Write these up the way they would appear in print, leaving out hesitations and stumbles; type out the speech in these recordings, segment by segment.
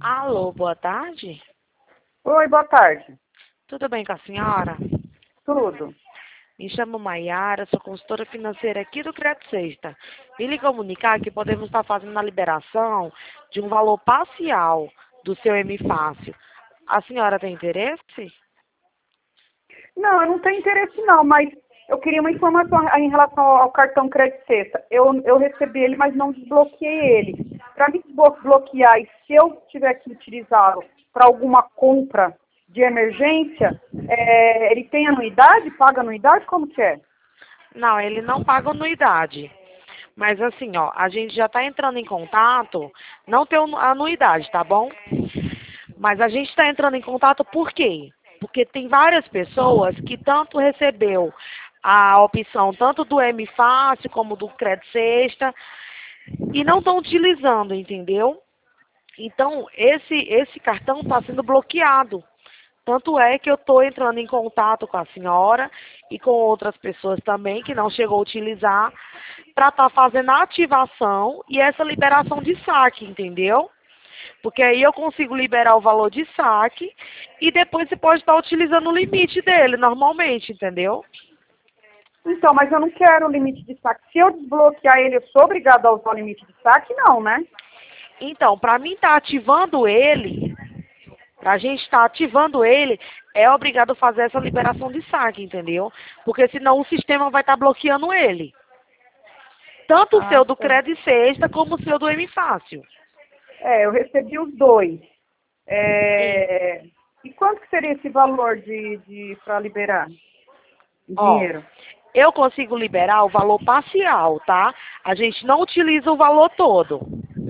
Alô, boa tarde. Oi, boa tarde. Tudo bem com a senhora? Tudo. Me chamo Maiara, sou consultora financeira aqui do Crédito Sexta. Vim lhe comunicar que podemos estar fazendo a liberação de um valor parcial do seu M Fácil. A senhora tem interesse? Não, eu não tenho interesse não, mas eu queria uma informação em relação ao cartão Crédito Sexta. Eu recebi ele, mas não desbloqueei ele. Para me desbloquear, e se eu tiver que utilizá-lo para alguma compra de emergência, ele tem anuidade? Paga anuidade? Como que é? Não, ele não paga anuidade. Mas assim, ó, a gente já está entrando em contato, não tem anuidade, tá bom? Mas a gente está entrando em contato por quê? Porque tem várias pessoas que tanto recebeu a opção tanto do M Fácil como do Crédito Sexta e não estão utilizando, entendeu? Então, esse cartão está sendo bloqueado. Tanto é que eu estou entrando em contato com a senhora e com outras pessoas também que não chegou a utilizar para estar fazendo a ativação e essa liberação de saque, entendeu? Porque aí eu consigo liberar o valor de saque e depois você pode estar utilizando o limite dele normalmente, entendeu? Então, mas eu não quero o limite de saque. Se eu desbloquear ele, eu sou obrigada a usar o limite de saque? Não, né? Então, para mim estar ativando ele, para a gente estar ativando ele, é obrigado a fazer essa liberação de saque, entendeu? Porque senão o sistema vai estar bloqueando ele. Tanto o Ah, seu do tá. Crédito Sexta como o seu do M Fácil. Eu recebi os dois. E, E quanto que seria esse valor para liberar ó, dinheiro? eu consigo liberar o valor parcial, tá? A gente não utiliza o valor todo.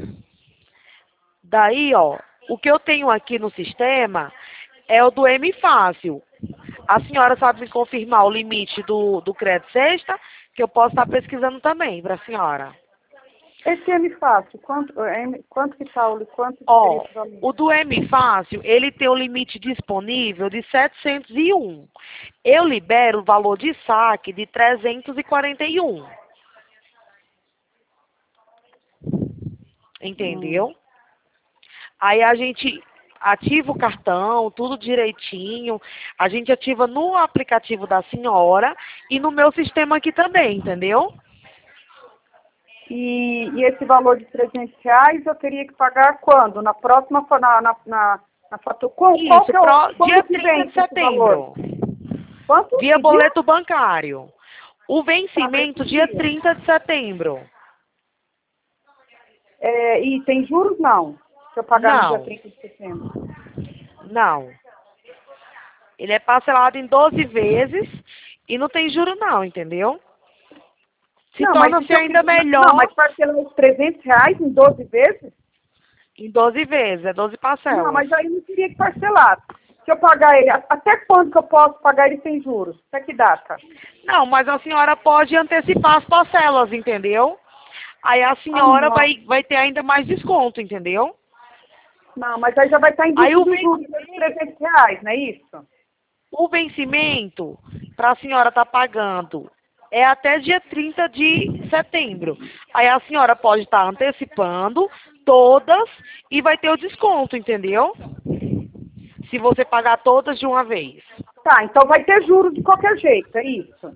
Daí, ó, o que eu tenho aqui no sistema é o do M Fácil. A senhora sabe me confirmar o limite do Crédito Sexta, que eu posso estar pesquisando também para a senhora. Esse M fácil, quanto que tá, quanto que seria Ó, esse valor? o do M Fácil, ele tem o limite disponível de 701. Eu libero o valor de saque de 341. Hum. Entendeu? Aí a gente ativa o cartão, tudo direitinho. A gente ativa no aplicativo da senhora e no meu sistema aqui também, entendeu? E esse valor de R$ 300 eu teria que pagar quando? Na próxima, na fatura. Qual Isso, que é o, dia quando que 30 de vence esse valor? setembro, Quanto? via Que dia? boleto bancário. O Tá, vencimento, esse dia dia. 30 de setembro. E tem juros? Não. Se eu pagar no dia Não, 30 de setembro. não. Ele é parcelado em 12 vezes e não tem juro não, entendeu? Se Não, mas e torna-se se eu ainda quiser. Não, melhor mas parcelar os R$ 300 em 12 vezes? em 12 vezes, é 12 Não, parcelas. mas aí não teria que parcelar. Se eu pagar ele, até quando que eu posso pagar ele sem juros? Até que data? Não, mas a senhora pode antecipar as parcelas, entendeu? Aí a Ah, senhora não. vai ter ainda mais desconto, entendeu? Não, mas aí já vai estar Aí embutido os juros dos R$ 300, não é isso? o vencimento para a senhora estar pagando é até dia 30 de setembro. Aí a senhora pode estar antecipando todas e vai ter o desconto, entendeu? Se você pagar todas de uma vez. Tá, então vai ter juros de qualquer jeito, é isso?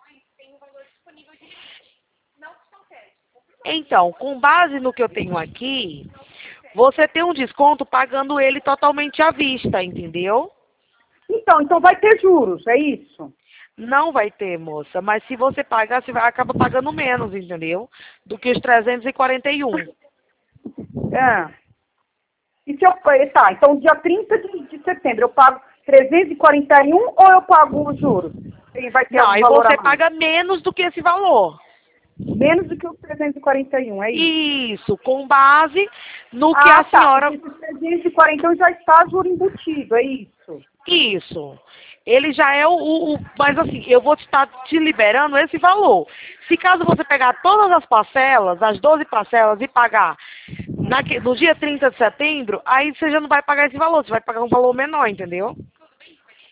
Então, com base no que eu tenho aqui, você tem um desconto pagando ele totalmente à vista, entendeu? Então vai ter juros, é isso? Não vai ter, moça, mas se você pagar, você acaba pagando menos, entendeu? Do que os 341. É. E se eu, tá, então dia 30 de setembro eu pago 341 ou eu pago os juros? Vai ter Não, algum aí valor a você mais? paga menos do que esse valor. Menos do que os 341, é isso? Isso, com base no que Ah, a tá. Porque senhora. esses 341 já está juro embutido, é isso? Isso. Ele já é mas assim, eu vou estar te liberando esse valor. Se caso você pegar todas as parcelas, as 12 parcelas, e pagar no dia 30 de setembro, aí você já não vai pagar esse valor, você vai pagar um valor menor, entendeu?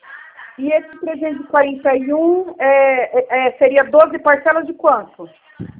E esse 341 seria 12 parcelas de quanto?